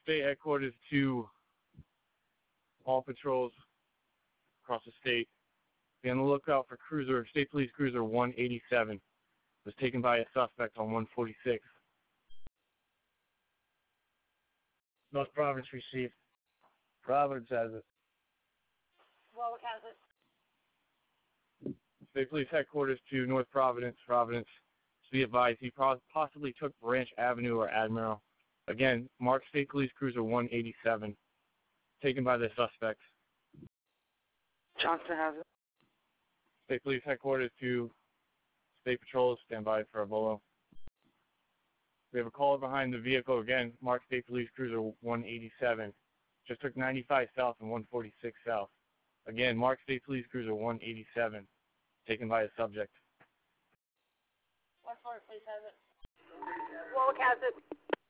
State headquarters to all patrols across the state. Be on the lookout for State Police Cruiser 187. Was taken by a suspect on 146. North Providence received. Providence has it. Warwick has it. State Police headquarters to North Providence. Providence. Be advised, he possibly took Branch Avenue or Admiral. Again, marked State Police Cruiser 187. Taken by the suspect. Johnston has it. State Police headquarters to State Patrols. Stand by for a bolo. We have a caller behind the vehicle. Again, marked State Police Cruiser 187. Just took 95 south and 146 south. Again, marked State Police Cruiser 187. Taken by a subject. West Florida Police has it. Warwick has it.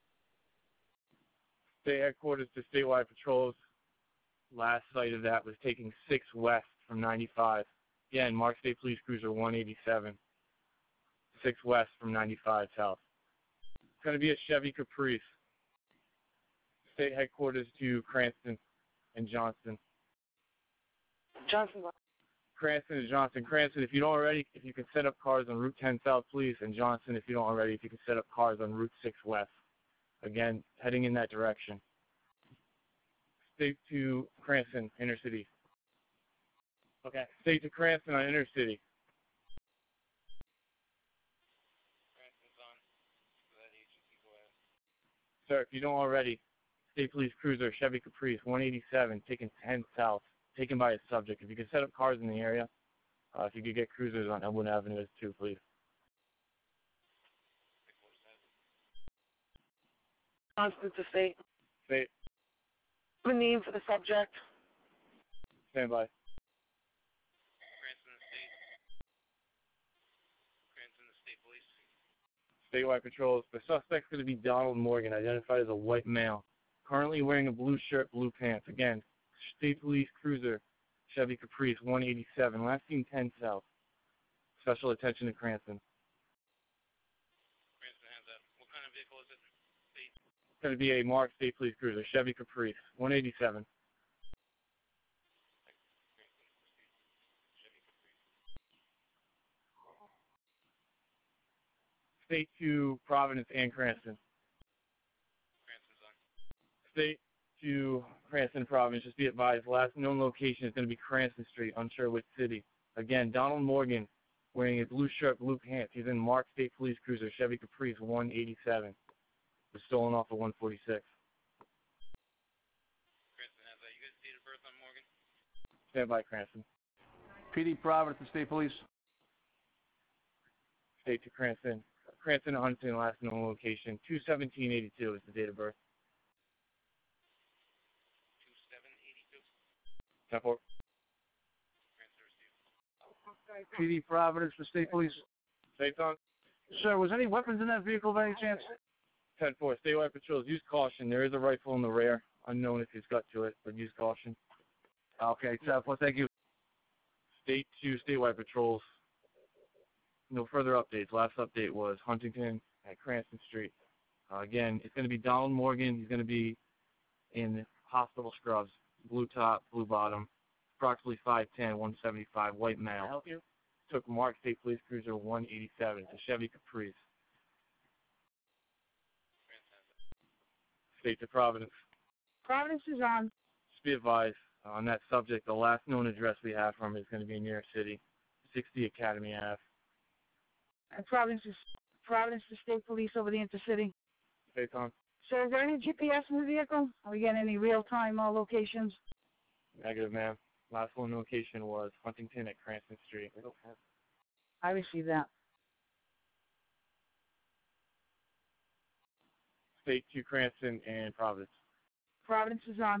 State headquarters to statewide patrols. Last sight of that was taking 6 west from 95. Again, marked State Police Cruiser 187. 6 west from 95 south. It's going to be a Chevy Caprice. State headquarters to Cranston and Johnston. Johnston. Cranston and Johnston. Cranston, if you don't already, if you can set up cars on Route 10 South, please. And Johnston, if you don't already, if you can set up cars on Route 6 West. Again, heading in that direction. State to Cranston, inner city. Okay. State to Cranston on inner city. Cranston's on. That agency, go ahead. Sir, if you don't already, State Police Cruiser, Chevy Caprice, 187, taking 10 south. Taken by a subject. If you could set up cars in the area, if you could get cruisers on Elmwood Avenue too, please. Johnston to State. State. The name for the subject. Stand by. Cranston to State. Cranston to State Police. Statewide patrols. The suspect's going to be Donald Morgan, identified as a white male. Currently wearing a blue shirt, blue pants. Again, State Police Cruiser, Chevy Caprice, 187. Last seen 10 south. Special attention to Cranston. Cranston has that. What kind of vehicle is it? State. It's going to be a marked State Police Cruiser, Chevy Caprice, 187. Chevy Caprice. State to Providence and Cranston. Cranston's on. State to Cranston, Providence. Just be advised, last known location is going to be Cranston Street, unsure which city. Again, Donald Morgan, wearing a blue shirt, blue pants. He's in marked State Police Cruiser, Chevy Caprice, 187. Was stolen off of 146. Cranston has that. You guys date of birth on Morgan? Stand by, Cranston. PD Providence and State Police. State to Cranston. Cranston, Huntington, last known location. 2/17/82 is the date of birth. 2782. 10-4. Cranston received. PD Providence for State Police. State's on. Sir, was any weapons in that vehicle by any chance? 10-4. Statewide patrols. Use caution. There is a rifle in the rear. Unknown if he's got to it, but use caution. Okay, 10-4. Thank you. State to statewide patrols. No further updates. Last update was Huntington at Cranston Street. Again, it's going to be Donald Morgan. He's going to be in hospital scrubs. Blue top, blue bottom. Approximately 5'10", 175, white male. Can I help you? Took marked State Police Cruiser 187. It's a Chevy Caprice. State to Providence. Providence is on. Just be advised, on that subject, the last known address we have from him is going to be in New York City, 60 Academy Ave. And Providence to State Police over the intercity. State's on. So is there any GPS in the vehicle? Are we getting any real-time locations? Negative, ma'am. Last known location was Huntington at Cranston Street. I received that. State to Cranston and Providence. Providence is on.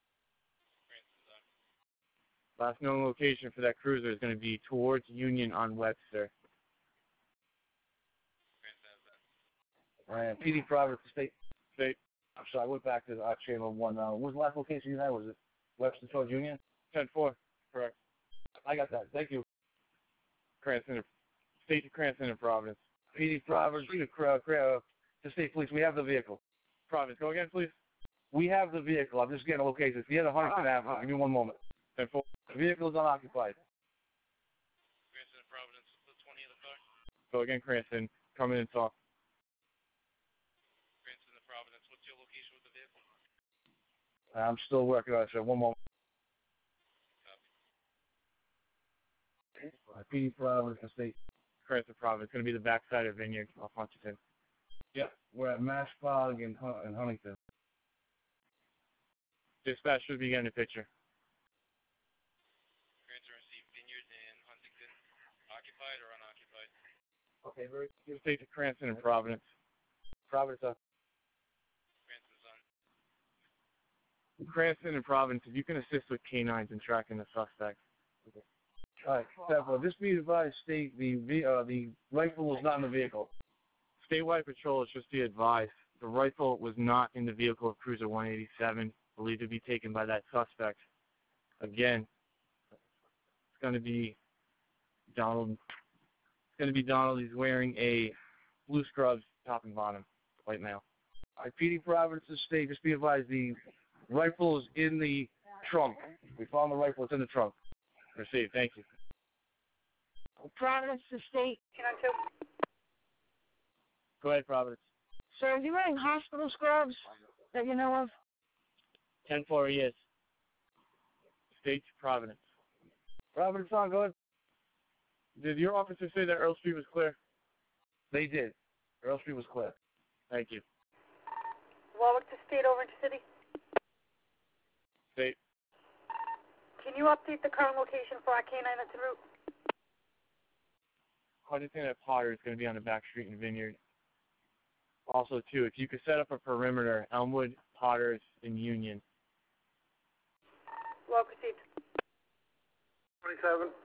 Last known location for that cruiser is going to be towards Union on Webster. And PD Providence for State. State. I'm sorry, I went back to channel 1. What was the last location you had? Was it Webster towards Union? 10-4. Correct. I got that. Thank you. Cranston. State to Cranston and Providence. PD Providence to State Police. We have the vehicle. Providence. Go again, please. We have the vehicle. I'm just getting a location. If you had a Huntington Avenue, give me one moment. 10-4. The vehicle is unoccupied. Cranston and Providence, the 20 of the car. Go again, Cranston. Come in and talk. Cranston and Providence, what's your location with the vehicle? I'm still working on it, sir. One moment. PD Providence State. Cranston Providence. It's going to be the backside of Vineyard off Huntington. Yep. We're at Mashpog in Huntington. Dispatch should be getting a picture. Cranston received Vineyard and Huntington, occupied or unoccupied? Okay, very Give state to Cranston and Providence. Providence. Cranston's on. Cranston and Providence, if you can assist with canines in tracking the suspect. All right, Steph, just be advised, state the rifle was not in the vehicle. Statewide patrol, just be advised, the rifle was not in the vehicle of Cruiser 187, believed to be taken by that suspect. Again, it's going to be Donald. He's wearing a blue scrubs, top and bottom, white male. All right, PD Providence State, just be advised, the rifle is in the trunk. We found the rifle. It's in the trunk. Received. Thank you. Providence to State. Go ahead, Providence. Sir, is he wearing hospital scrubs that you know of? 10-4, he is. State to Providence. Providence on, go ahead. Did your officer say that Earl Street was clear? They did. Earl Street was clear. Thank you. Warwick to State, over to City. State. Can you update the current location for our canine that's en route? Huntington at Potter is going to be on the back street in Vineyard. Also, too, if you could set up a perimeter, Elmwood, Potters, and Union. Warwick received. 27.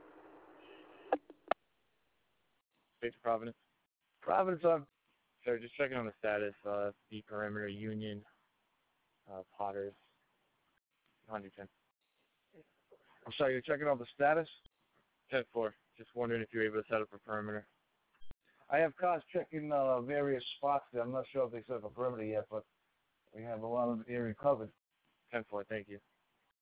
State to Providence. Providence on. Sir, just checking on the status of the perimeter, Union, Potters, Huntington. I'm sorry, you're checking on the status? 10-4. Just wondering if you're able to set up a perimeter. I have cars checking various spots there. I'm not sure if they set up a perimeter yet, but we have a lot of the area covered. 10-4, thank you.